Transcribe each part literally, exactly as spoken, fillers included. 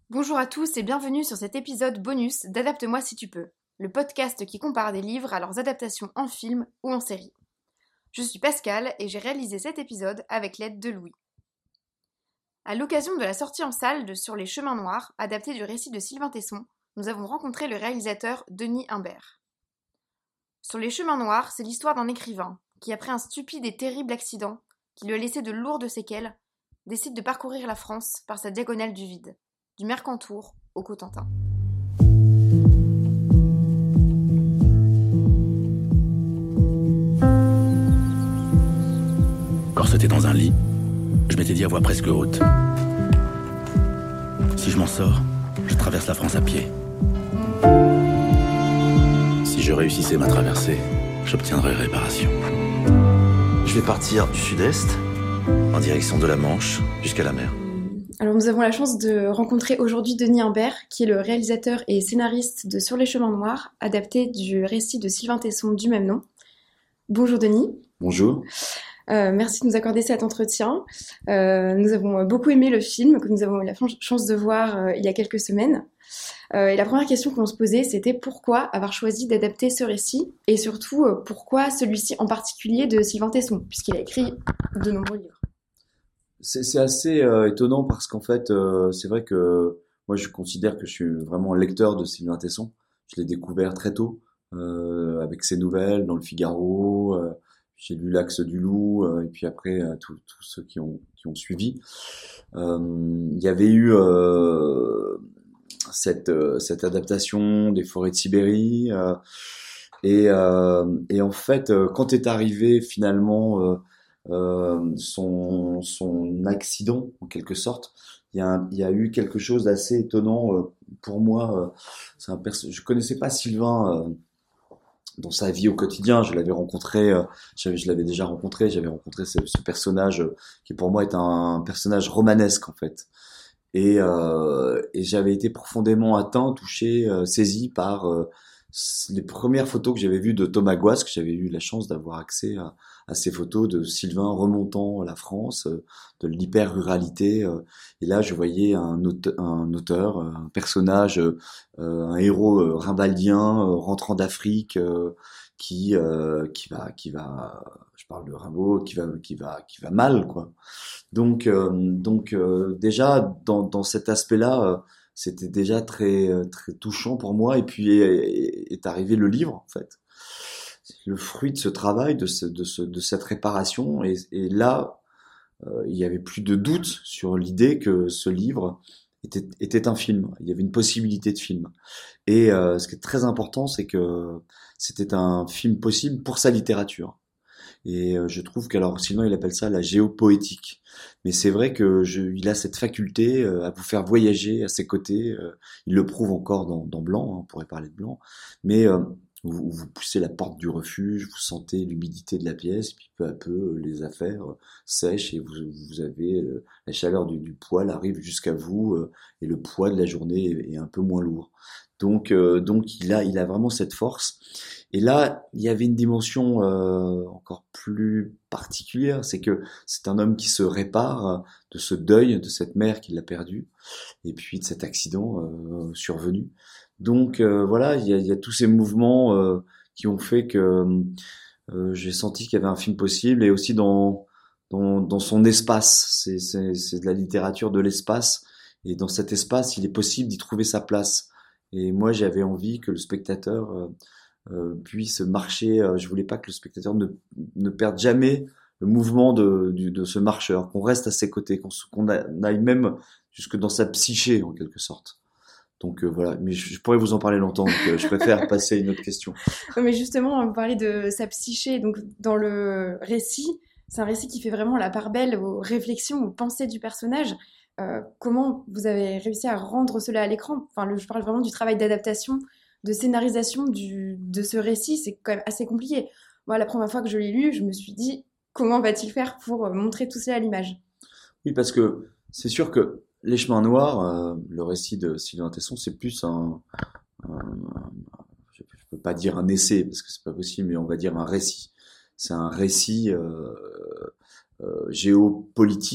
Bonjour à tous et bienvenue sur cet épisode bonus d'Adapte-moi si tu peux, le podcast qui compare des livres à leurs adaptations en film ou en série. Je suis Pascal et j'ai réalisé cet épisode avec l'aide de Louis. À l'occasion de la sortie en salle de Sur les chemins noirs, adapté du récit de Sylvain Tesson, nous avons rencontré le réalisateur Denis Imbert. Sur les chemins noirs, c'est l'histoire d'un écrivain qui, après un stupide et terrible accident qui lui a laissé de lourdes séquelles, décide de parcourir la France par sa diagonale du vide, du Mercantour au Cotentin. Corseté dans un lit, je m'étais dit à voix presque haute. Si je m'en sors, je traverse la France à pied. Si je réussissais ma traversée, j'obtiendrais réparation. Je vais partir du sud-est, en direction de la Manche, jusqu'à la mer. Alors nous avons la chance de rencontrer aujourd'hui Denis Imbert, qui est le réalisateur et scénariste de Sur les chemins noirs, adapté du récit de Sylvain Tesson du même nom. Bonjour Denis. Bonjour. Euh, merci de nous accorder cet entretien. Euh, nous avons beaucoup aimé le film que nous avons eu la chance de voir euh, il y a quelques semaines. Euh, et la première question qu'on se posait, c'était pourquoi avoir choisi d'adapter ce récit et surtout euh, pourquoi celui-ci en particulier de Sylvain Tesson, puisqu'il a écrit de nombreux livres. C'est, c'est assez euh, étonnant parce qu'en fait, euh, c'est vrai que moi je considère que je suis vraiment lecteur de Sylvain Tesson. Je l'ai découvert très tôt euh, avec ses nouvelles dans le Figaro. Euh, j'ai lu L'Axe du Loup euh, et puis après euh, tous tous ceux qui ont qui ont suivi. Euh, Il y avait eu euh, cette euh, cette adaptation des Forêts de Sibérie euh, et euh, et en fait euh, quand est arrivé finalement euh, euh, son, son accident en quelque sorte. Il y a, un- il y a eu quelque chose d'assez étonnant euh, pour moi. euh, c'est un perso- je connaissais pas Sylvain euh, dans sa vie au quotidien. Je l'avais rencontré, euh, j'avais, je l'avais déjà rencontré. J'avais rencontré ce, ce personnage euh, qui pour moi est un, personnage romanesque en fait. Et, euh, et j'avais été profondément atteint, touché, euh, saisi par euh, s- les premières photos que j'avais vues de Thomas Guasque. J'avais eu la chance d'avoir accès à, à ces photos de Sylvain remontant la France, euh, de l'hyper-ruralité. euh, et là, je voyais un auteur, un, auteur, un personnage, euh, un héros euh, rimbaldien euh, rentrant d'Afrique, euh, qui euh, qui va qui va, je parle de Rimbaud, qui va qui va qui va mal quoi. Donc, euh, donc euh, déjà dans, dans cet aspect-là, euh, c'était déjà très euh, très touchant pour moi. Et puis est, est arrivé le livre en fait, le fruit de ce travail, de ce, de ce, de cette réparation. Et, et là, euh, il y avait plus de doute sur l'idée que ce livre était, était un film. Il y avait une possibilité de film. Et euh, ce qui est très important, c'est que c'était un film possible pour sa littérature. Et euh, je trouve qu'alors, sinon il appelle ça la géopoétique. Mais c'est vrai que je, il a cette faculté euh, à vous faire voyager à ses côtés. Euh, il le prouve encore dans, dans Blanc, hein, on pourrait parler de Blanc. Mais euh, vous, vous poussez la porte du refuge, vous sentez l'humidité de la pièce, puis peu à peu euh, les affaires euh, sèchent et vous, vous avez euh, la chaleur du, du poêle arrive jusqu'à vous euh, et le poids de la journée est, est un peu moins lourd. Donc, euh, donc il a, il a vraiment cette force. Et là, il y avait une dimension euh, encore plus particulière, c'est que c'est un homme qui se répare euh, de ce deuil de cette mère qu'il a perdue, et puis de cet accident euh, survenu. Donc euh, voilà, il y a, il y a tous ces mouvements euh, qui ont fait que euh, j'ai senti qu'il y avait un film possible, et aussi dans dans, dans son espace. C'est, c'est, c'est de la littérature de l'espace, et dans cet espace, il est possible d'y trouver sa place. Et moi, j'avais envie que le spectateur euh, euh, puisse marcher. Euh, je voulais pas que le spectateur ne, ne perde jamais le mouvement de, du- de ce marcheur, qu'on reste à ses côtés, qu'on, se- qu'on a- aille même jusque dans sa psyché en quelque sorte. Donc euh, voilà, mais je, je pourrais vous en parler longtemps, donc euh, je préfère passer à une autre question. Non, mais justement, vous parlez de sa psyché, donc dans le récit, c'est un récit qui fait vraiment la part belle aux réflexions, aux pensées du personnage. Euh, comment vous avez réussi à rendre cela à l'écran? Enfin, le- je parle vraiment du travail d'adaptation, de scénarisation du, de ce récit, c'est quand même assez compliqué. Moi, la première fois que je l'ai lu, je me suis dit, comment va-t-il faire pour euh, montrer tout cela à l'image? Oui, parce que c'est sûr que Les Chemins Noirs, euh, le récit de Sylvain Tesson, c'est plus un, un- je, je peux pas dire un essai parce que c'est pas possible, mais on va dire un récit. C'est un récit euh, euh, géopolitique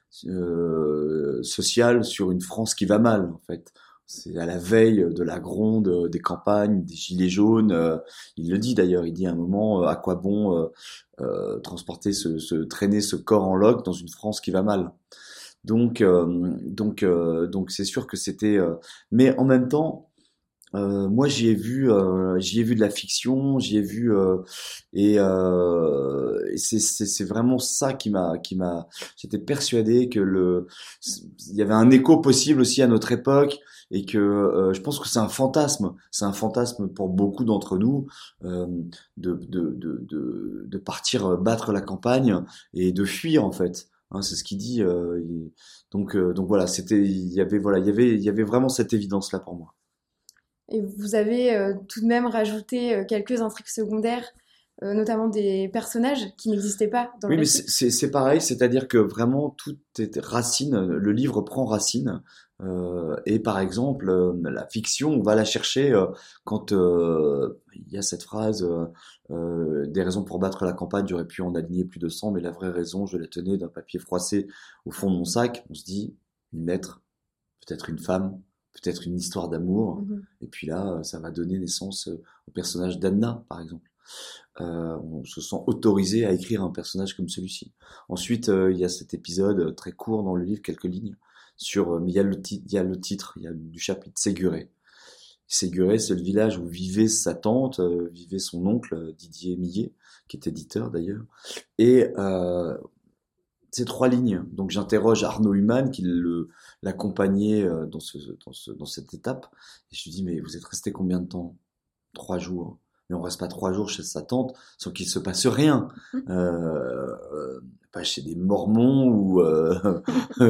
euh, social sur une France qui va mal, en fait. C'est à la veille de la gronde, des campagnes, des gilets jaunes. Euh, il le dit d'ailleurs, il dit à un moment, euh, à quoi bon euh, euh, transporter, ce, ce, traîner ce corps en loque dans une France qui va mal. Donc, euh, donc, euh, donc c'est sûr que c'était. Euh, mais en même temps, euh, moi j'y ai vu, euh, j'y ai vu de la fiction, j'y ai vu euh, et, euh, et c'est, c'est, c'est vraiment ça qui m'a, qui m'a. J'étais persuadé que le, il y avait un écho possible aussi à notre époque et que euh, je pense que c'est un fantasme, c'est un fantasme pour beaucoup d'entre nous euh, de, de, de, de, de partir battre la campagne et de fuir en fait. Hein, c'est ce qu'il dit. Euh, il- donc, euh, donc voilà, c'était, il y avait, voilà, il y avait, il y avait vraiment cette évidence là pour moi. Et vous avez euh, tout de même rajouté euh, quelques intrigues secondaires, euh, notamment des personnages qui n'existaient pas dans le Oui, mais récit. c'est c'est- c'est pareil, c'est-à-dire que vraiment tout est racine, le livre prend racine. Euh, et par exemple, euh, la fiction, on va la chercher euh, quand euh, il y a cette phrase euh, euh, des raisons pour battre la campagne, j'aurais pu en aligner plus de cent, mais la vraie raison, je la tenais d'un papier froissé au fond de mon sac. On se dit une lettre, peut-être une femme, peut-être une histoire d'amour, Mhm. et puis là, euh, ça va donner naissance euh, au personnage d'Anna, par exemple. Euh, on se sent autorisé à écrire un personnage comme celui-ci. Ensuite, euh, il y a cet épisode très court dans le livre, quelques lignes, sur, euh, mais il y a le, ti- il y a le titre, il y a du chapitre Séguré. Séguré, c'est le village où vivait sa tante, euh, vivait son oncle euh, Didier Millet, qui est éditeur d'ailleurs. Et euh, ces trois lignes, donc j'interroge Arnaud Humann, qui le, l'accompagnait euh, dans, ce, dans, ce, dans cette étape, et je lui dis, mais vous êtes resté combien de temps? Trois jours. Mais on reste pas trois jours chez sa tante sans qu'il se passe rien. Euh, euh, pas chez des mormons ou euh,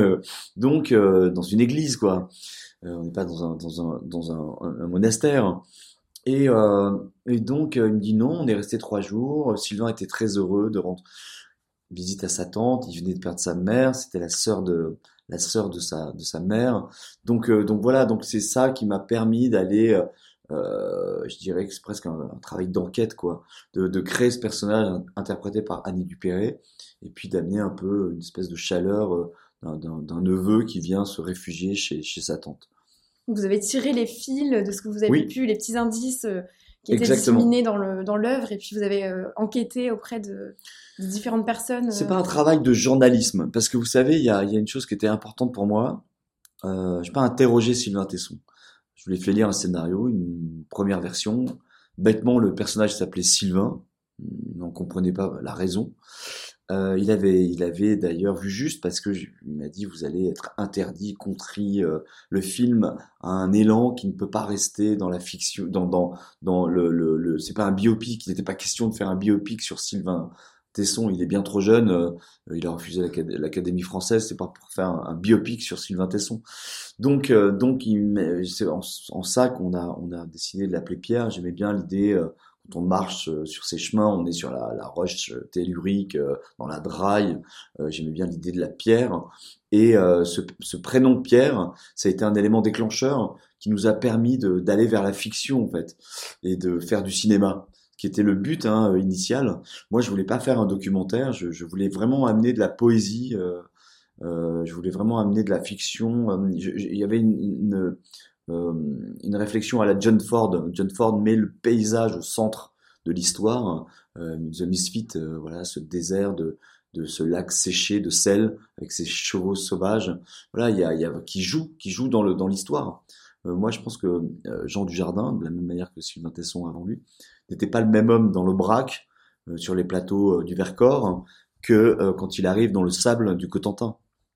donc euh, dans une église quoi. Euh, on n'est pas dans un dans un dans un, un monastère. Et, euh, et donc euh, il me dit non, on est resté trois jours. Sylvain était très heureux de rendre visite à sa tante. Il venait de perdre sa mère. C'était la sœur de la sœur de sa de sa mère. Donc euh, donc voilà. Donc c'est ça qui m'a permis d'aller euh, euh, je dirais que c'est presque un, un travail d'enquête, quoi, de, de créer ce personnage interprété par Annie Dupéré, et puis d'amener un peu une espèce de chaleur euh, d'un, d'un, d'un neveu qui vient se réfugier chez, chez sa tante. Vous avez tiré les fils de ce que vous avez Oui, pu, les petits indices euh, qui étaient exactement. disséminés dans le, dans l'œuvre, et puis vous avez euh, enquêté auprès de, de différentes personnes. C'est euh. pas un travail de journalisme, parce que vous savez, il y a, il y a une chose qui était importante pour moi. Euh, je n'ai pas interrogé Sylvain Tesson. Je lui ai fait lire un scénario, une première version. Bêtement, le personnage s'appelait Sylvain. Il n'en comprenait pas la raison. Euh, il avait, il avait d'ailleurs vu juste parce que je- il m'a dit vous allez être interdit, contrit. Euh, le film a un élan qui ne peut pas rester dans la fiction, dans dans dans le le, le c'est pas un biopic. Il n'était pas question de faire un biopic sur Sylvain Tesson. Il est bien trop jeune. Euh, il a refusé l'Acad- l'Académie française. C'est pas pour faire un, un biopic sur Sylvain Tesson. Donc euh, donc il, m'a- c'est en, en ça qu'on a on a décidé de l'appeler Pierre. J'aimais bien l'idée. Euh, quand on marche euh, sur ces chemins, on est sur la, la roche euh, tellurique, euh, dans la draille. Euh, j'aimais bien l'idée de la pierre. Et euh, ce, ce prénom de Pierre, ça a été un élément déclencheur qui nous a permis de, d'aller vers la fiction, en fait, et de faire du cinéma, qui était le but hein, initial. Moi, je voulais pas faire un documentaire, je, je voulais vraiment amener de la poésie, euh, euh, je voulais vraiment amener de la fiction. Euh, je- je- Il y avait une, une, euh, une réflexion à la John Ford. John Ford met le paysage au centre de l'histoire. Euh, The Misfit, euh, voilà, ce désert de, de ce lac séché de sel avec ses chevaux sauvages. Voilà, il y a, il y a qui joue, qui joue dans le dans l'histoire. Euh, moi, je pense que euh, Jean Dujardin, de la même manière que Sylvain Tesson avant lui, n'était pas le même homme dans l'Aubrac, euh, sur les plateaux euh, du Vercors, que euh, quand il arrive dans le sable du Cotentin.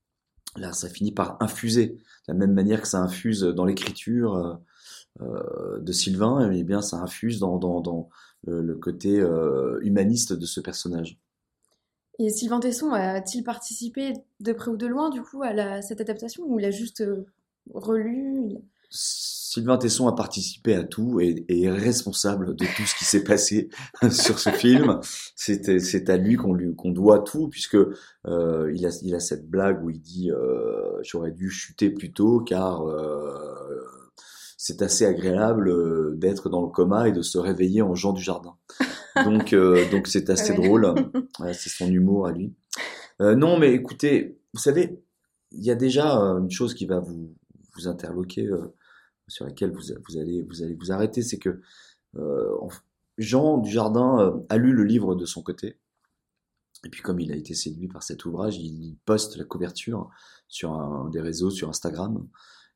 Là, ça finit par infuser, de la même manière que ça infuse dans l'écriture euh, euh, de Sylvain, et bien ça infuse dans, dans, dans le, le côté euh, humaniste de ce personnage. Et Sylvain Tesson a-t-il participé de près ou de loin, du coup, à la, cette adaptation, ou il a juste euh, relu il- Sylvain Tesson a participé à tout et, et est responsable de tout ce qui s'est passé sur ce film. C'est, c'est à lui qu'on, lui qu'on doit tout, puisque euh, il, a, il a cette blague où il dit euh, « j'aurais dû chuter plus tôt car euh, c'est assez agréable euh, d'être dans le coma et de se réveiller en Jean Dujardin ». Donc, euh, donc c'est assez Ouais. drôle. Ouais, c'est son humour à lui. Euh, non, mais écoutez, vous savez, il y a déjà euh, une chose qui va vous vous interloquer, euh, sur laquelle vous vous allez vous allez vous arrêter, c'est que euh, en- Jean Dujardin euh, a lu le livre de son côté. Et puis comme il a été séduit par cet ouvrage, il poste la couverture sur un des réseaux, sur Instagram.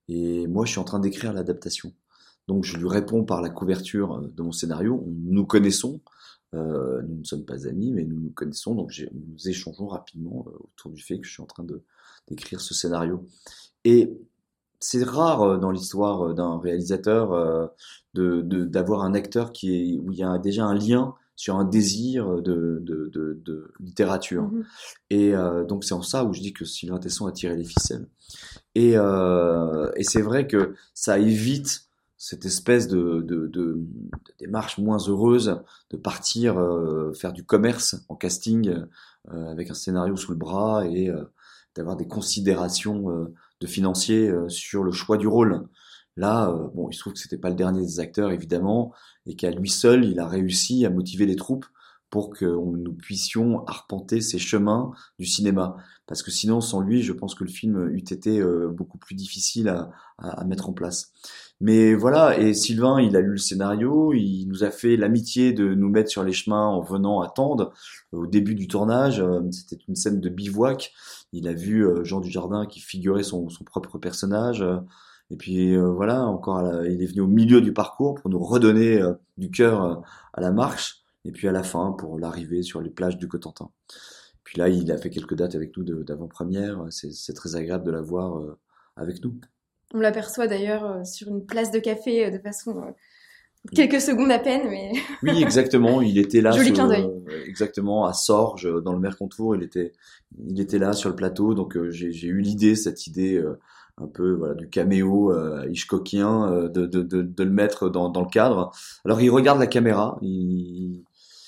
Et moi, je suis en train d'écrire l'adaptation. Donc je lui réponds par la couverture de mon scénario. Nous nous connaissons, euh, nous ne sommes pas amis, mais nous nous connaissons. Donc j'ai- nous échangeons rapidement euh, autour du fait que je suis en train de d'écrire ce scénario. Et c'est rare euh, dans l'histoire euh, d'un réalisateur euh, de, de- d'avoir un acteur qui est, où il y a déjà un lien sur un désir de, de, de, de littérature. Mhm. Et euh, donc c'est en ça où je dis que Sylvain Tesson a tiré les ficelles. Et, euh, et c'est vrai que ça évite cette espèce de, de, de, de démarche moins heureuse de partir euh, faire du commerce en casting euh, avec un scénario sous le bras et euh, d'avoir des considérations euh, de financiers euh, sur le choix du rôle. Là, euh, bon, il se trouve que c'était pas le dernier des acteurs évidemment et qu'à lui seul, il a réussi à motiver les troupes pour que on- nous puissions arpenter ces chemins du cinéma. Parce que sinon, sans lui, je pense que le film eût été euh, beaucoup plus difficile à, à, à mettre en place. Mais voilà, et Sylvain, il a lu le scénario, il nous a fait l'amitié de nous mettre sur les chemins en venant attendre. Au début du tournage, euh, c'était une scène de bivouac. Il a vu euh, Jean Dujardin qui figurait son, son propre personnage. euh, et puis euh, voilà, encore, à la- il est venu au milieu du parcours pour nous redonner euh, du cœur euh, à la marche. Et puis à la fin, pour l'arrivée sur les plages du Cotentin. Puis là, il a fait quelques dates avec nous de- d'avant-première. C'est c'est très agréable de l'avoir euh, avec nous. On l'aperçoit d'ailleurs euh, sur une place de café euh, de façon euh, quelques secondes à peine, mais Oui, exactement. Il était là, joli sur, clin d'œil. euh, exactement à Sorges, dans le Mercantour. Il était, il était là sur le plateau. Donc euh, j'ai j'ai eu l'idée, cette idée euh, un peu voilà du caméo euh, Hitchcockien, euh, de, de, de, de le mettre dans, dans le cadre. Alors il regarde la caméra. Il,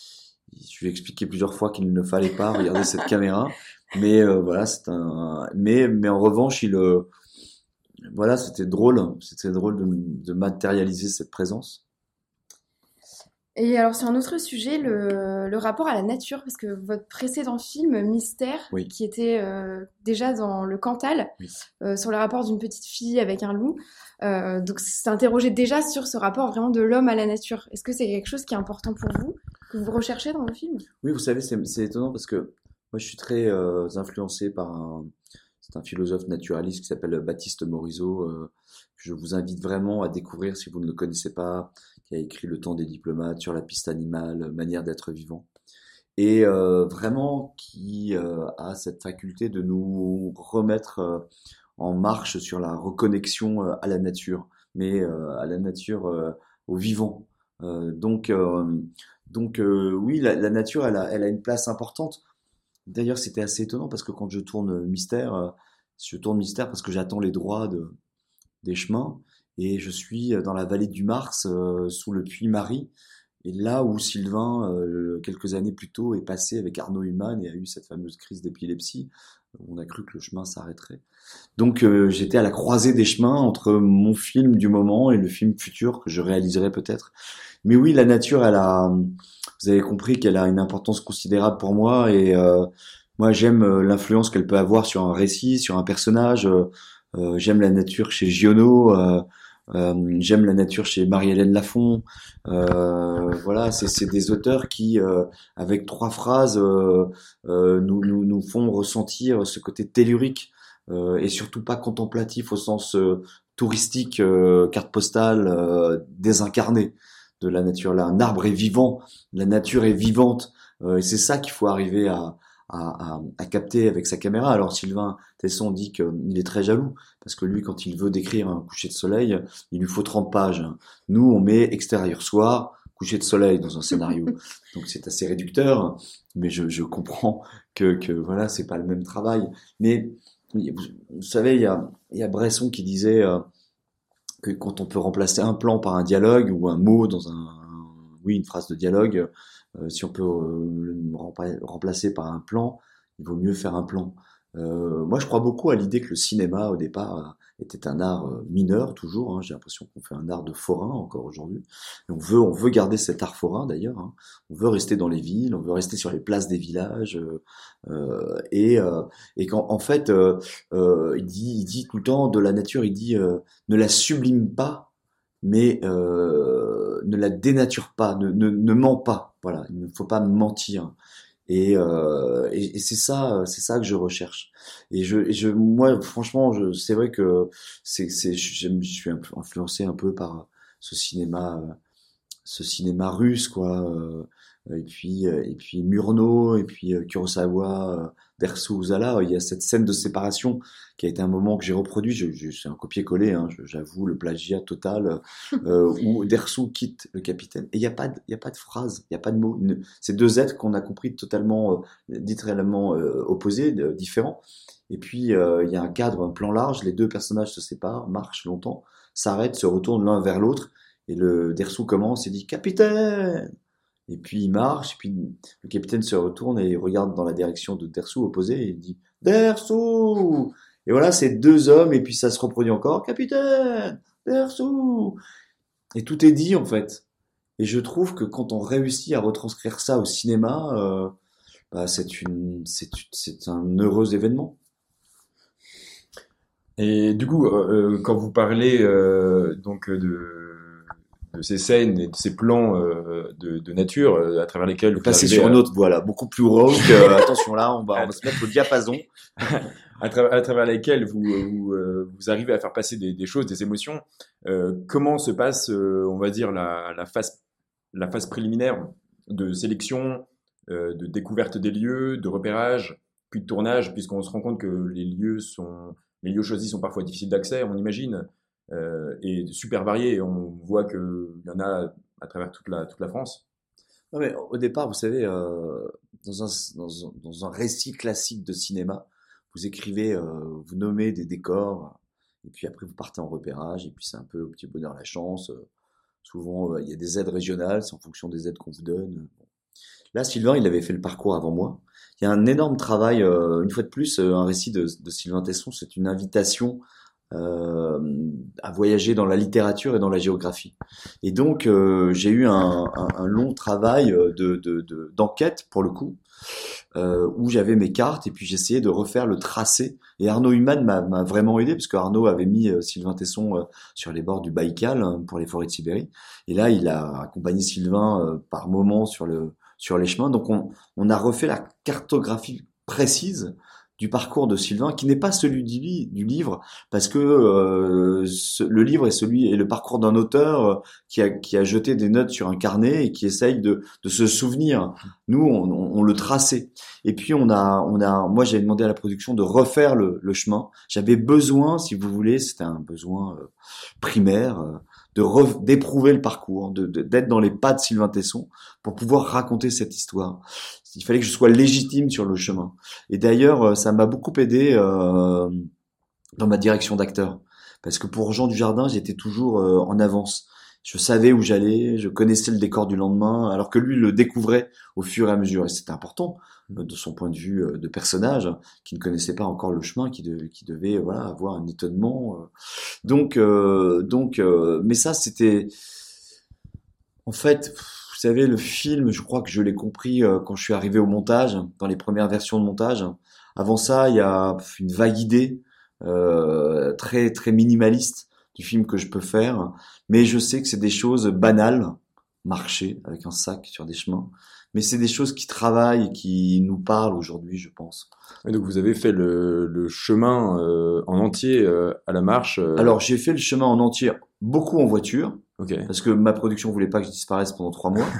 il- je lui ai expliqué plusieurs fois qu'il ne fallait pas regarder cette caméra. Mais euh, voilà, c'est un. Mais mais en revanche, il euh, voilà, c'était drôle. C'était drôle de, de matérialiser cette présence. Et alors sur un autre sujet, le, le rapport à la nature, parce que votre précédent film, Mystère, Oui. qui était euh, déjà dans le Cantal, Oui. euh, sur le rapport d'une petite fille avec un loup, euh, donc c'est interrogé déjà sur ce rapport vraiment de l'homme à la nature. Est-ce que c'est quelque chose qui est important pour vous, que vous recherchez dans vos films? Oui, vous savez, c'est c'est étonnant parce que moi, je suis très euh, influencé par un, c'est un philosophe naturaliste qui s'appelle Baptiste Morisot. Euh, que je vous invite vraiment à découvrir si vous ne le connaissez pas, qui a écrit Le temps des diplomates, Sur la piste animale, Manière d'être vivant. Et euh, vraiment qui euh, a cette faculté de nous remettre euh, en marche sur la reconnexion euh, à la nature, mais euh, à la nature, euh, au vivant. Euh, donc, euh, donc euh, oui, la, la nature, elle a, elle a une place importante. D'ailleurs, c'était assez étonnant parce que quand je tourne Mystère, euh, je tourne Mystère parce que j'attends les droits de, des chemins et je suis dans la vallée du Mars, euh, sous le puits Marie. Et là où Sylvain, euh, quelques années plus tôt, est passé avec Arnaud Humann et a eu cette fameuse crise d'épilepsie, on a cru que le chemin s'arrêterait. Donc euh, j'étais à la croisée des chemins entre mon film du moment et le film futur que je réaliserai peut-être. Mais oui, la nature, elle a, vous avez compris qu'elle a une importance considérable pour moi et euh, moi j'aime euh, l'influence qu'elle peut avoir sur un récit, sur un personnage. Euh, euh, j'aime la nature chez Giono. Euh, euh, j'aime la nature chez Marie-Hélène Lafon. Euh, voilà, c'est c'est des auteurs qui, euh, avec trois phrases, euh, euh, nous, nous nous font ressentir ce côté tellurique euh, et surtout pas contemplatif au sens euh, touristique, euh, carte postale, euh, désincarné de la nature. Là, un arbre est vivant, la nature est vivante, euh, et c'est ça qu'il faut arriver à, à, à, à capter avec sa caméra. Alors Sylvain Tesson dit qu'il est très jaloux, parce que lui, quand il veut décrire un coucher de soleil, il lui faut trente pages. Nous, on met extérieur soir, coucher de soleil dans un scénario. Donc c'est assez réducteur, mais je, je comprends que, que voilà, c'est pas le même travail. Mais vous, vous savez, il y a, il y a Bresson qui disait euh, que quand on peut remplacer un plan par un dialogue ou un mot dans un, oui, une phrase de dialogue, euh, si on peut euh, le rempla- remplacer par un plan, il vaut mieux faire un plan. Euh, moi, je crois beaucoup à l'idée que le cinéma, au départ, était un art euh, mineur toujours. Hein. J'ai l'impression qu'on fait un art de forain encore aujourd'hui. Et on veut, on veut garder cet art forain d'ailleurs. Hein. On veut rester dans les villes, on veut rester sur les places des villages. Euh, euh, et euh, et quand en fait, euh, euh, il dit, il dit tout le temps de la nature, il dit euh, ne la sublime pas, mais euh, ne la dénature pas, ne, ne, ne ment pas. Voilà, il ne faut pas mentir. Et, euh, et, et c'est ça, c'est ça que je recherche. Et je, et je, moi, franchement, je, c'est vrai que c'est, c'est, j'aime, je suis influencé un peu par ce cinéma, ce cinéma russe, quoi. euh, Et puis, et puis Murnau, et puis euh, Kurosawa, euh, Dersu Uzala. Il y a cette scène de séparation qui a été un moment que j'ai reproduit. Je, je, c'est un copier-coller, hein, je- j'avoue, le plagiat total, euh, où Dersu quitte le capitaine. Et il n'y a pas de, il y a pas de phrase, il n'y a pas de mots. Une- C'est deux êtres qu'on a compris totalement, euh, littéralement euh, opposés, de- différents. Et puis, euh, il y a un cadre, un plan large. Les deux personnages se séparent, marchent longtemps, s'arrêtent, se retournent l'un vers l'autre. Et le Dersu commence et dit Capitaine! Et puis il marche, et puis le capitaine se retourne et regarde dans la direction de Dersu opposée et il dit Dersu! Et voilà, c'est deux hommes, et puis ça se reproduit encore Capitaine! Dersu! Et tout est dit en fait. Et je trouve que quand on réussit à retranscrire ça au cinéma, euh, bah, c'est une, c'est, c'est un heureux événement. Et du coup, euh, euh, quand vous parlez euh, donc de, de ces scènes et de ces plans euh, de, de nature euh, à travers lesquels vous Passer arrivez sur à, une autre voie là, beaucoup plus rauque. euh, attention là, on va, on va se mettre au diapason. à, tra- à travers lesquels vous, vous, euh, vous arrivez à faire passer des, des choses, des émotions, euh, comment se passe, euh, on va dire, la, la phase, la phase préliminaire de sélection, euh, de découverte des lieux, de repérage, puis de tournage, puisqu'on se rend compte que les lieux sont, les lieux choisis sont parfois difficiles d'accès, on imagine, euh, et super variés. On voit qu'il y en a à travers toute la, toute la France. Non mais au départ, vous savez, euh, dans un, dans un, dans un récit classique de cinéma, vous écrivez, euh, vous nommez des décors, et puis après vous partez en repérage, et puis c'est un peu au petit bonheur la chance. euh, souvent, euh, il y a des aides régionales, c'est en fonction des aides qu'on vous donne. Là, Sylvain, il avait fait le parcours avant moi. Il y a un énorme travail, euh, une fois de plus, euh, un récit de, de Sylvain Tesson, c'est une invitation euh, à voyager dans la littérature et dans la géographie. Et donc, euh, j'ai eu un, un, un long travail de, de, de, d'enquête, pour le coup, euh, où j'avais mes cartes et puis j'essayais de refaire le tracé. Et Arnaud Humann m'a, m'a vraiment aidé, parce que Arnaud avait mis euh, Sylvain Tesson euh, sur les bords du Baïkal hein, pour les forêts de Sibérie. Et là, il a accompagné Sylvain euh, par moments sur le sur les chemins. Donc, on, on a refait la cartographie précise du parcours de Sylvain, qui n'est pas celui du, li- du livre, parce que euh, ce- le livre est celui est le parcours d'un auteur euh, qui a qui a jeté des notes sur un carnet et qui essaye de de se souvenir. Nous, on, on, on le traçait. Et puis on a on a moi j'ai demandé à la production de refaire le, le chemin. J'avais besoin, si vous voulez, c'était un besoin euh, primaire. euh, de re- d'éprouver le parcours, de, de- d'être dans les pas de Sylvain Tesson pour pouvoir raconter cette histoire. Il fallait que je sois légitime sur le chemin. Et d'ailleurs, euh, ça m'a beaucoup aidé euh, dans ma direction d'acteur. Parce que pour Jean Dujardin, j'étais toujours euh, en avance. Je savais où j'allais, je connaissais le décor du lendemain, alors que lui le découvrait au fur et à mesure. Et c'était important euh, de son point de vue euh, de personnage, qui ne connaissait pas encore le chemin, qui, de- qui devait voilà avoir un étonnement. euh. Donc, euh, donc, euh, mais ça, c'était en fait, vous savez, le film, je crois que je l'ai compris euh, quand je suis arrivé au montage, dans les premières versions de montage. Avant ça, il y a pff, une vague idée euh, très très minimaliste du film que je peux faire, mais je sais que c'est des choses banales, marcher avec un sac sur des chemins, mais c'est des choses qui travaillent et qui nous parlent aujourd'hui, je pense. Et donc vous avez fait le, le chemin euh, en entier euh, à la marche. euh, Alors, j'ai fait le chemin en entier, beaucoup en voiture, ok. parce que ma production voulait pas que je disparaisse pendant trois mois.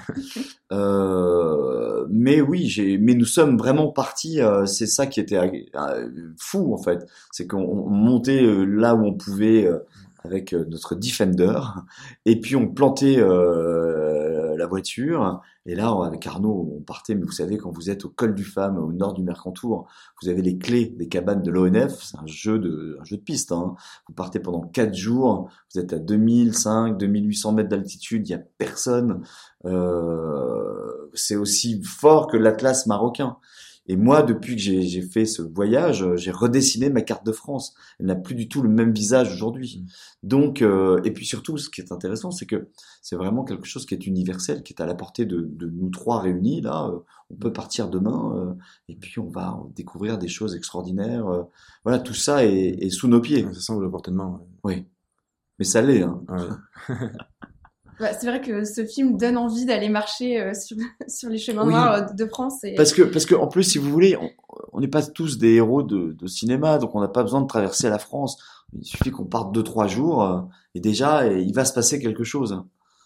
Euh, mais oui, j'ai, mais nous sommes vraiment partis. Euh, c'est ça qui était euh, fou en fait, c'est qu'on on montait euh, là où on pouvait euh, avec euh, notre Defender, et puis on plantait euh, la voiture. Et là, on- avec Arnaud, on partait. Mais vous savez, quand vous êtes au col du Fam, au nord du Mercantour, vous avez les clés des cabanes de l'O N F. C'est un jeu de, un jeu de piste. Hein. Vous partez pendant quatre jours. Vous êtes à deux mille cinq, deux mille huit cents mètres d'altitude. Il y a personne. Euh, c'est aussi fort que l'Atlas marocain. Et moi, depuis que j'ai, j'ai fait ce voyage, euh, j'ai redessiné ma carte de France. Elle n'a plus du tout le même visage aujourd'hui. Donc, euh, et puis surtout, ce qui est intéressant, c'est que c'est vraiment quelque chose qui est universel, qui est à la portée de, de nous trois réunis. Là, euh, on peut partir demain, euh, et puis on va découvrir des choses extraordinaires. euh. Voilà, tout ça est, est sous nos pieds. Ça semble à portée de main. Oui, mais ça l'est. Hein. Ouais. Bah, c'est vrai que ce film donne envie d'aller marcher euh, sur, sur les chemins Oui. noirs euh, de France. Et... Parce que, parce que, en plus, si vous voulez, on on n'est pas tous des héros de, de cinéma, donc on n'a pas besoin de traverser la France. Il suffit qu'on parte deux, trois jours, euh, et déjà, et il va se passer quelque chose.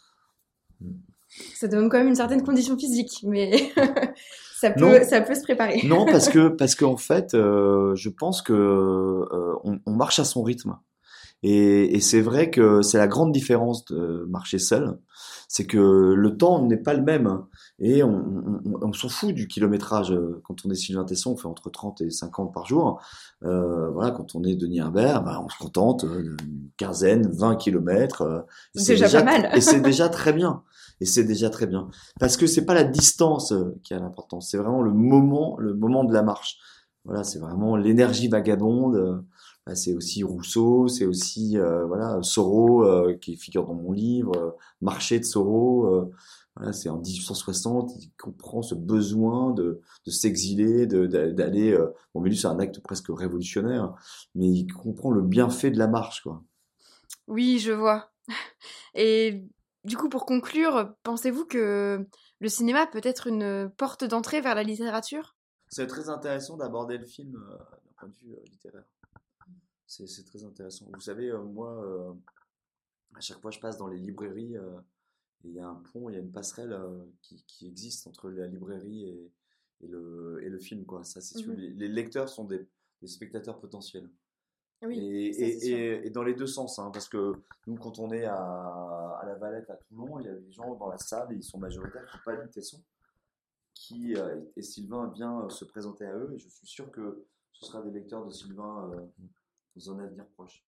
Ça demande quand même une certaine condition physique, mais ça peut, Non. ça peut se préparer. Non, parce que, parce qu'en fait, euh, je pense que euh, on, on marche à son rythme. Et, et c'est vrai que c'est la grande différence de marcher seul, c'est que le temps n'est pas le même. Et on, on, on, on s'en fout du kilométrage. Quand on est Sylvain Tesson, on fait entre trente et cinquante par jour. Euh, voilà, quand on est Denis Imbert, bah, on se contente d'une quinzaine, vingt kilomètres. Euh, et C'est déjà pas mal. Et c'est déjà très bien. Et c'est déjà très bien. Parce que c'est pas la distance euh, qui a l'importance, c'est vraiment le moment, le moment de la marche. Voilà, c'est vraiment l'énergie vagabonde. euh, Bah, c'est aussi Rousseau, c'est aussi euh, voilà Soro euh, qui figure dans mon livre, euh, Marché de Soro. Euh, voilà, c'est en dix-huit cent soixante, il comprend ce besoin de, de s'exiler, de, de- d'aller. Euh, bon, mais lui, c'est un acte presque révolutionnaire, mais il comprend le bienfait de la marche, quoi. Oui, je vois. Et du coup, pour conclure, pensez-vous que le cinéma peut être une porte d'entrée vers la littérature? C'est très intéressant d'aborder le film euh, d'un point de vue euh, littéraire. C'est, c'est très intéressant. Vous savez, euh, moi, euh, à chaque fois, je passe dans les librairies. euh, Et il y a un pont, il y a une passerelle euh, qui, qui existe entre la librairie et, et le, et le film, quoi. Ça, c'est sûr. Mhm. Les, les lecteurs sont des, des spectateurs potentiels. Oui, Et, ça, c'est et, sûr. et, et dans les deux sens, hein, parce que nous, quand on est à, à la Valette, à Toulon, il y a des gens dans la salle, et ils sont majoritaires, qui n'ont pas lu Tesson, qui, euh, et Sylvain vient euh, se présenter à eux, et je suis sûr que ce sera des lecteurs de Sylvain euh, dans un avenir proche.